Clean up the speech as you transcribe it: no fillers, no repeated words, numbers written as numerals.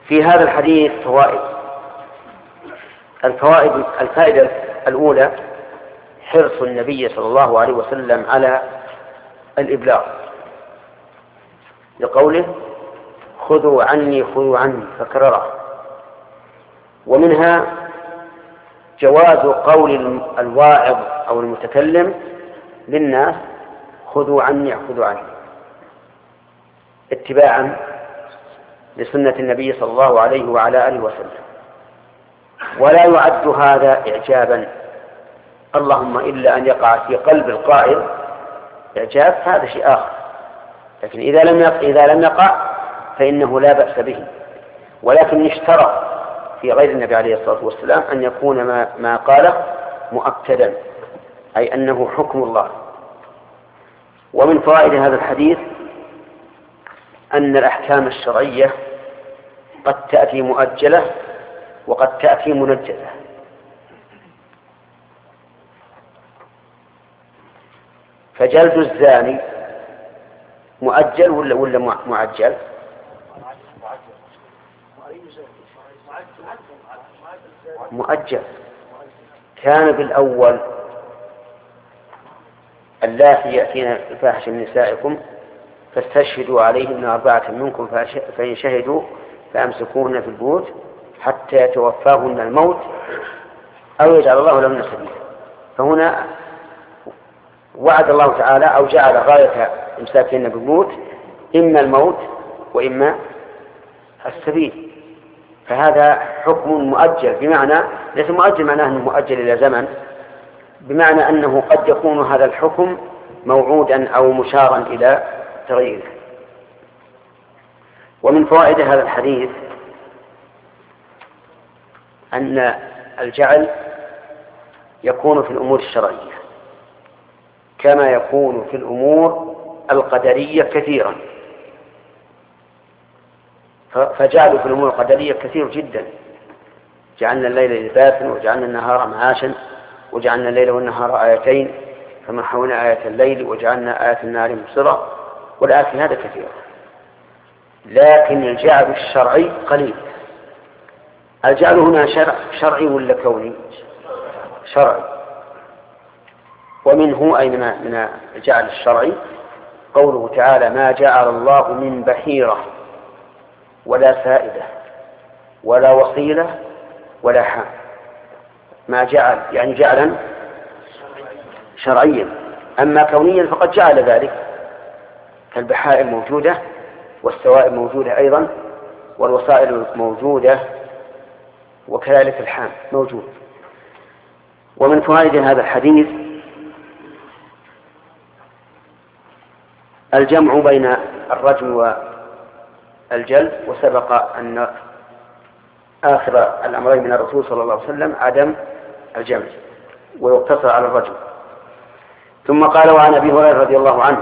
في هذا الحديث فوائد. الفائدة الأولى حرص النبي صلى الله عليه وسلم على الإبلاغ، لقوله خذوا عني فكرره. ومنها جواز قول الواعظ أو المتكلم للناس خذوا عني اتباعا لسنة النبي صلى الله عليه وعلى آله وسلم. ولا يعد هذا إعجابا، اللهم إلا أن يقع في قلب القائل إعجاب، هذا شيء آخر. لكن إذا لم يقع فإنه لا بأس به، ولكن يشترط في غير النبي عليه الصلاة والسلام أن يكون ما قاله مؤكدا، أي أنه حكم الله. ومن فوائد هذا الحديث أن الأحكام الشرعية قد تأتي مؤجلة وقد تأتي منجزة. فجلد الزاني مؤجل ولا معجل؟ مؤجل. كان بالأول اللاتي يأتين الفاحش من نسائكم فاستشهدوا عليهن 4 منكم فإن شهدوا فأمسكوهن في البيوت حتى يتوفاهن الموت أو يجعل الله لهن سبيلا. فهنا وعد الله تعالى أو جعل غاية إمساكهن بالبيوت إما الموت وإما السبيل. فهذا حكم مؤجل، بمعنى ليس مؤجل معناه أنه مؤجل إلى زمن، بمعنى أنه قد يكون هذا الحكم موعودا أو مشارا إلى تغييره. ومن فوائد هذا الحديث أن الجعل يكون في الأمور الشرعية كما يكون في الأمور القدرية كثيرا، فجعلوا في الأمور القدرية كثير جدا. جعلنا الليل لباسا وجعلنا النهار معاشا وجعلنا الليل والنهار آيتين فمحونا آية الليل وجعلنا آية النهار مبصرة، والآيات هذا كثيرة. لكن الجعل الشرعي قليل. الجعل هنا شرعي ولا كوني؟ شرعي. ومنه أي من الجعل الشرعي قوله تعالى ما جعل الله من بحيرة ولا سائدة ولا وصيلة ولا حام. ما جعل يعني جعلا شرعيا. أما كونيا فقد جعل ذلك، كالبحائر موجودة والسوائب موجودة أيضا والوسائل موجودة وكذلك الحام موجود. ومن فوائد هذا الحديث الجمع بين الرجم والجلد، وسبق أن آخر الأمرين من الرسول صلى الله عليه وسلم عدم الجمع ويقتصر على الرجم. ثم قال وعن أبي هريرة رضي الله عنه